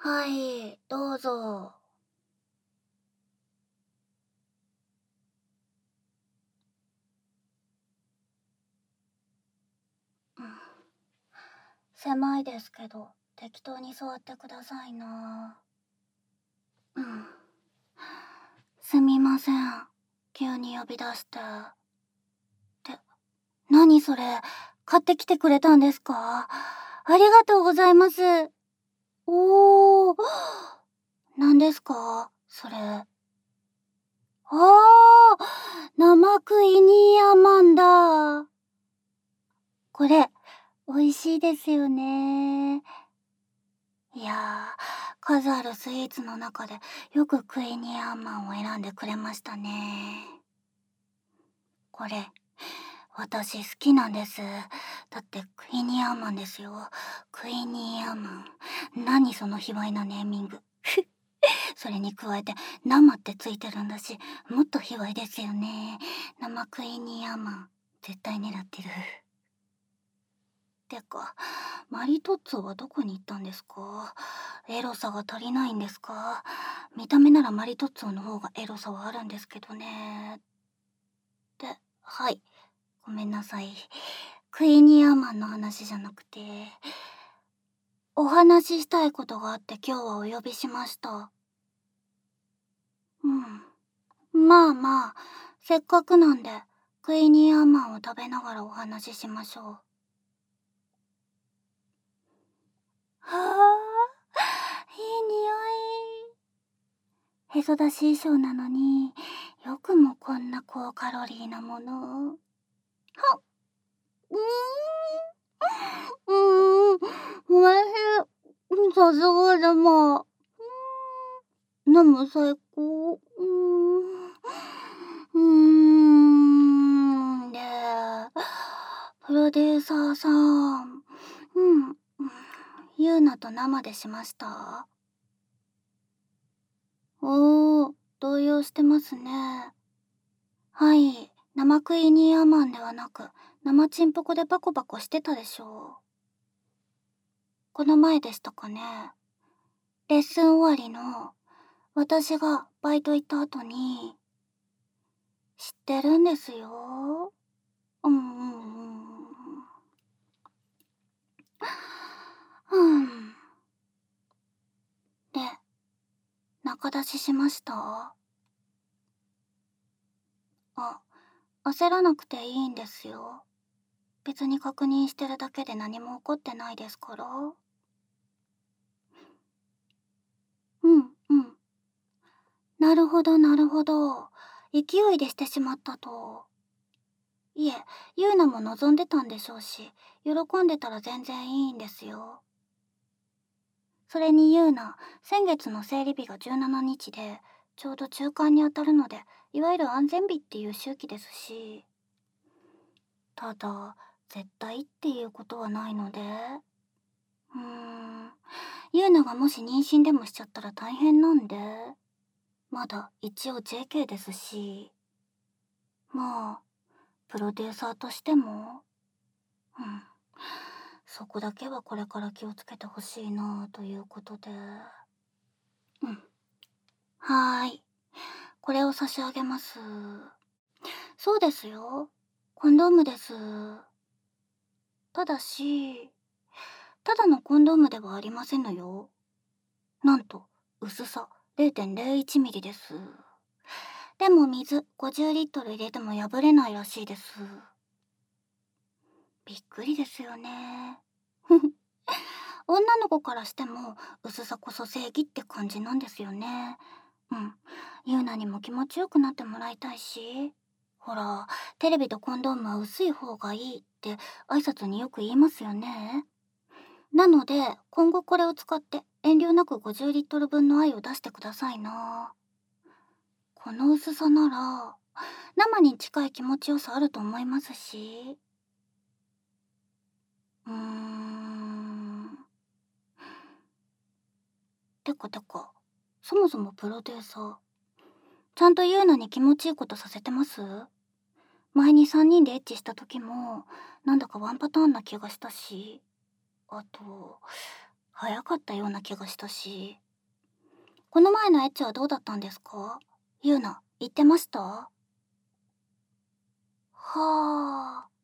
はい、どうぞ。うん、狭いですけど、適当に座ってくださいな。うん。すみません。急に呼び出して。って何それ、買ってきてくれたんですか？ありがとうございます。おー、何ですかそれ。あー、生クイニーアマンだ。これ、美味しいですよね。いやー、数あるスイーツの中でよくクイニーアマンを選んでくれましたね。これ、私好きなんです。だってクイニーアマンですよ。クイニーアマン。何その卑猥なネーミング。それに加えて生ってついてるんだし、もっと卑猥ですよね。生クイニーアマン。絶対狙ってる。てか、マリトッツォはどこに行ったんですか？エロさが足りないんですか？見た目ならマリトッツォの方がエロさはあるんですけどね。はい。ごめんなさい。クイニーアマンの話じゃなくて、お話ししたいことがあって今日はお呼びしました。うん。まあまあ、せっかくなんで、クイニーアマンを食べながらお話ししましょう。はあ、いい匂い。へそ出し衣装なのによくもこんな高カロリーなものを。はっ、うーん、おいしい。さすがだま。でも最高。で、プロデューサーさん、ユーナと生でしました？おー、動揺してますね。はい、生クイニーアマンではなく、生チンポコでバコバコしてたでしょう。この前でしたかね。レッスン終わりの、私がバイト行った後に、知ってるんですよ。うんうんうん。うん。で、仲出ししました？あ、焦らなくていいんですよ。別に確認してるだけで何も起こってないですから。うんうん。なるほどなるほど。勢いでしてしまったと。いえ、ユーナも望んでたんでしょうし、喜んでたら全然いいんですよ。それにユーナ、先月の生理日が17日で、ちょうど中間にあたるので、いわゆる安全日っていう周期ですし。ただ、絶対っていうことはないので。うーん、ユーナがもし妊娠でもしちゃったら大変なんで。まだ一応 JK ですし。まあ、プロデューサーとしても、うん。そこだけはこれから気をつけてほしいなということで。うん。はーい。これを差し上げます。そうですよ。コンドームです。ただし、ただのコンドームではありませんのよ。なんと、薄さ0.01ミリです。でも水50リットル入れても破れないらしいです。びっくりですよね。女の子からしても薄さこそ正義って感じなんですよね。うん。ユーナにも気持ちよくなってもらいたいし。ほら、テレビとコンドームは薄い方がいいって挨拶によく言いますよね。なので、今後これを使って遠慮なく50リットル分の愛を出してくださいな。この薄さなら、生に近い気持ちよさあると思いますし。うーん。てか、そもそもプロデューサー、ちゃんと言うのに気持ちいいことさせてます？前に3人でエッチした時も、なんだかワンパターンな気がしたし。あと、 早かったような気がしたし。この前のエッチはどうだったんですか？ゆうな、言ってました？はあ。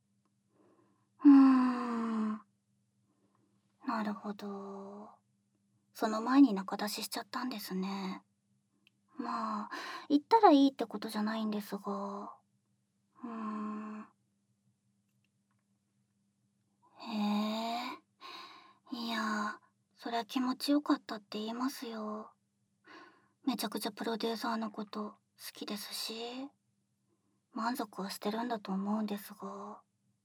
なるほど。その前に仲出ししちゃったんですね。まあ、言ったらいいってことじゃないんですが。うーん。へえ。いや、そりゃ気持ちよかったって言いますよ。めちゃくちゃプロデューサーのこと好きですし、満足はしてるんだと思うんですが。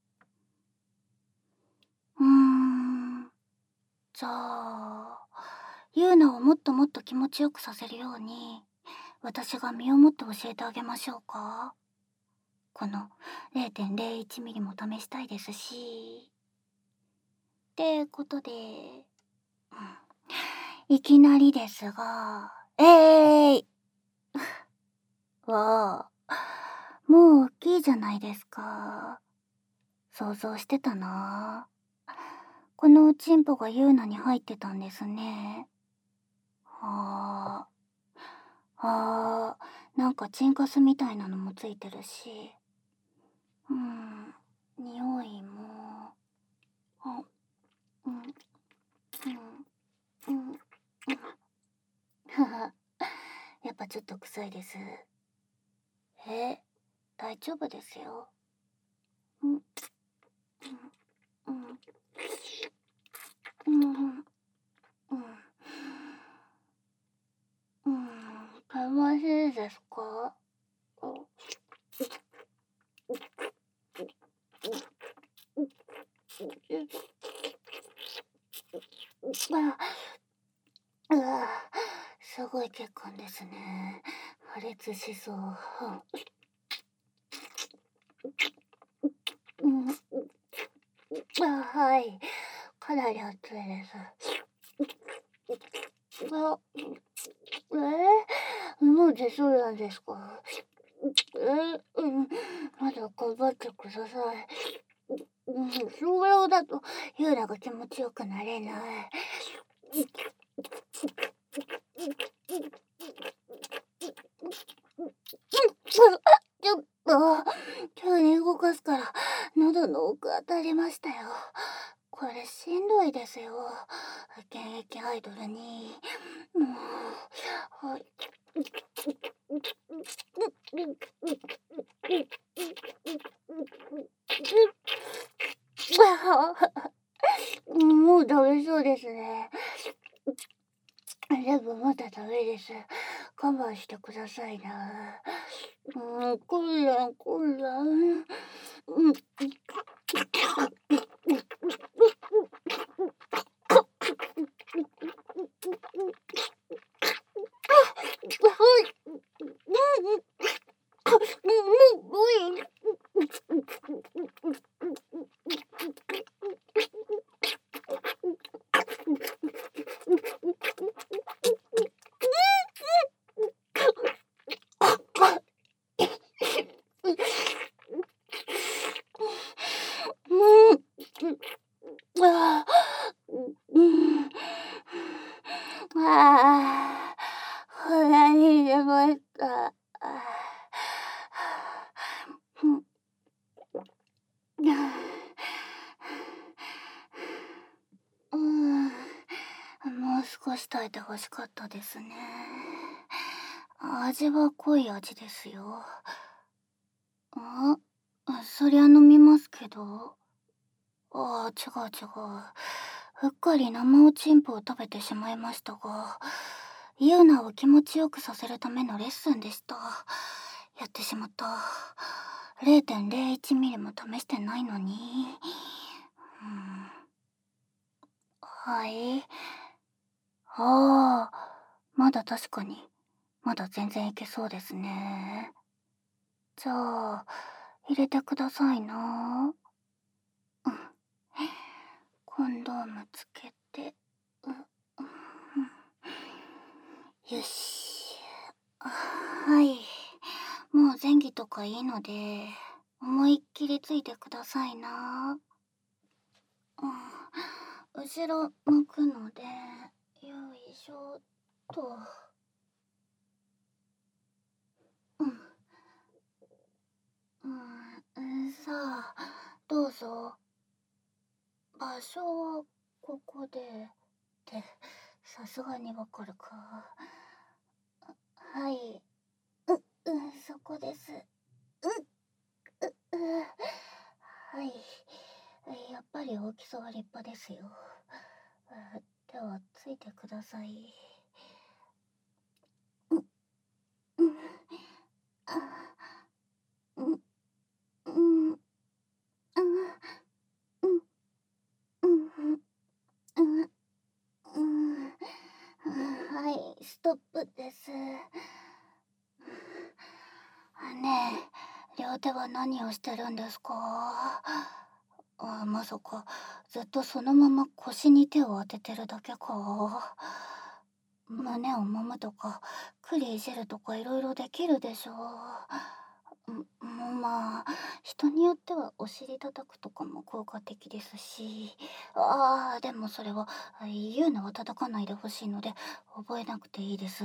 うーん。じゃあ、ユーナをもっともっと気持ちよくさせるように、私が身をもって教えてあげましょうか？この0.01ミリも試したいですし。ってことで、いきなりですが、わあ、もう大きいじゃないですか。想像してたな。このチンポがユーナに入ってたんですね。はあ、なんかチンカスみたいなのもついてるし。匂いも。あ、うん、うん、うん、うん。はは、やっぱちょっと臭いです。大丈夫ですよ。うん、うん、うん、うん、うん、うん、楽しいですか？うわ、すごい結婚ですね。破裂しそう。うん、はい。かなり熱いです。もう出そうなんですか？まだ頑張ってください。少量だとユーナが気持ちよくなれない。ちょっと、急に動かすから喉の奥当たりましたよ。これしんどいですよ。現役アイドルに。もう、はい。もうダメそうですね。でもまだダメです。我慢してくださいな。混乱、混乱。うん。はい。もういい。ああ、うん。ああ、腹に出ました。うん。うん、もう少し耐えてほしかったですね。味は濃い味ですよ。あ、そりゃ飲みますけど。ああ、違う違う。うっかり生おちんぽを食べてしまいましたが、ユーナを気持ちよくさせるためのレッスンでした。やってしまった。0.01ミリも試してないのに。はい。ああ、まだ確かに。まだ全然いけそうですね。じゃあ、入れてくださいな。うん。コンドームつけて。うん、よし。はい。もう前儀とかいいので、思いっきりついてくださいな。 後ろ向くので、よいしょっと。うん。さあ、どうぞ。場所はここで。ってさすがにわかるか。はい。そこです。はい。やっぱり大きさは立派ですよ。ではついてください。うんうんあうんうんうんうんうんうんはい、ストップです。ねえ、両手は何をしてるんですか？まさか、ずっとそのまま腰に手を当ててるだけか？胸を揉むとか、栗いじるとかいろいろできるでしょまあ、人によってはお尻叩くとかも効果的ですし、でもそれは、言うのは叩かないでほしいので、覚えなくていいです。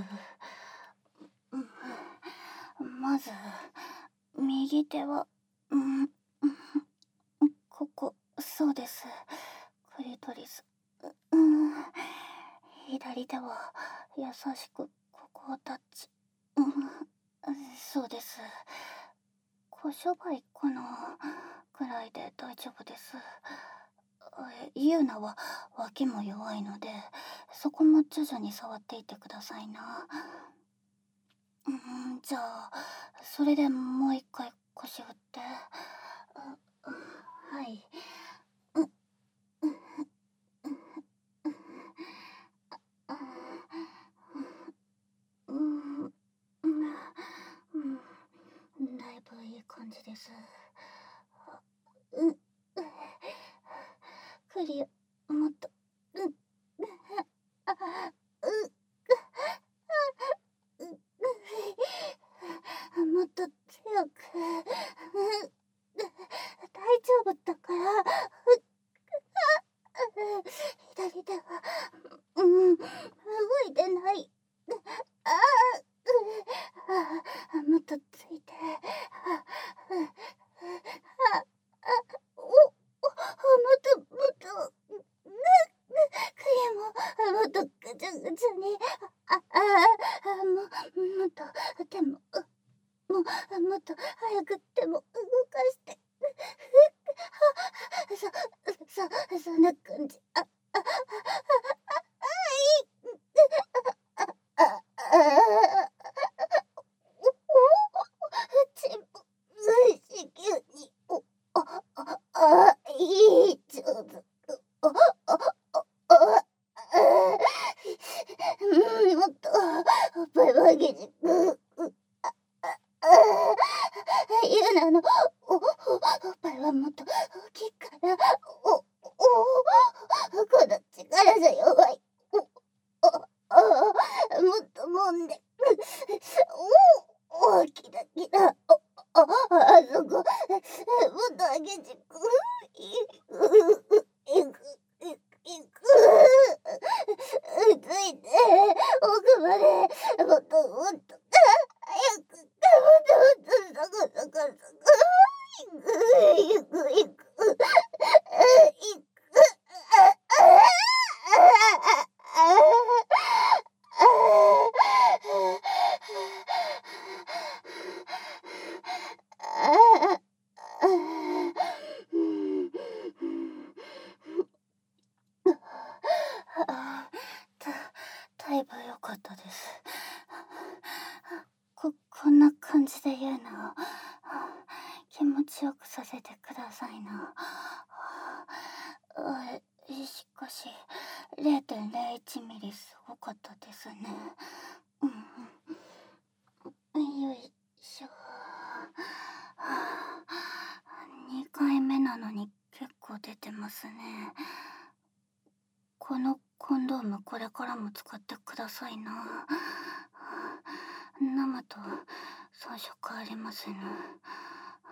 まず、右手は、ここ、そうです。クリトリス。左手は、優しく、ここをタッチ。そうです。小商売かなくらいで大丈夫です。ユーナは脇も弱いので、そこも徐々に触っていってくださいな。じゃあ、それでもう一回腰振って。はい。うん、うん、だいぶいい感じです。うん、クリア、もっと、うん、あ、う、もっと強く、大丈夫だから、左手は、動いてない。あもっとついて。もっと、もっと、クリも、もっとぐちゃぐちゃに。もっと、でも、もっと早く手も動かして。そんな感じ。全部、子宮に、いい、上手。もっと、バイバイゲジ君。ユナの、おっぱいはもっと大きいから、この力じゃ弱い。もっと揉んで。キラキラ。そこ、もっと上げてく。いく、ついて、奥まで、もっともっと、早く、もっともっと、そこ、いく、いく。だいぶ良かったです。こんな感じで言うのを気持ちよくさせてくださいな。しかし、0.01ミリすごかったですね。よいしょ。2回目なのに結構出てますね。このコンドームこれからも使ってくださいな。生と遜色ありません。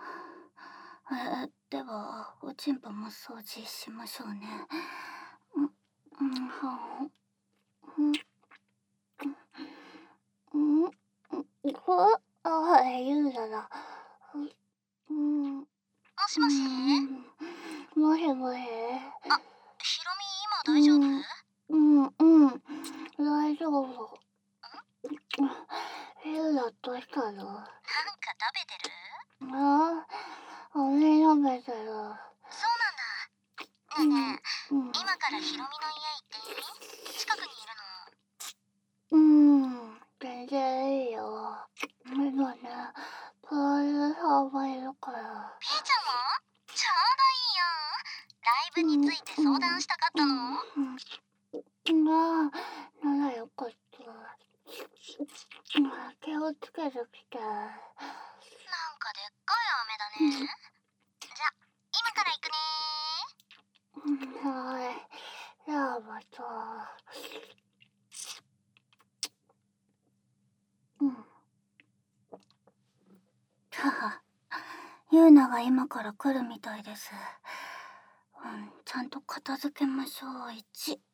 ではおちんぽも掃除しましょうね。 ゆうだだ。うん、 もしもし。 もしもし。 あ、ひろみ今大丈夫？ 大丈夫。ゆうだどうしたの？ なんか食べてる？ 飴食べてる。 そうなんだ。ねえねえ、今からひろみの家行っていい？近くにいるの。 全然いいよ。今ね、プロデューサーがいるから。 ピーちゃんも？ちょうどいいよ。ライブについて相談したかったの？ ならよかった。気をつけてきて。 なんかでっかい飴だね。じゃ、今から行くね。 はい。じゃあまた。はは、ゆうなが今から来るみたいです。ちゃんと片付けましょう。1。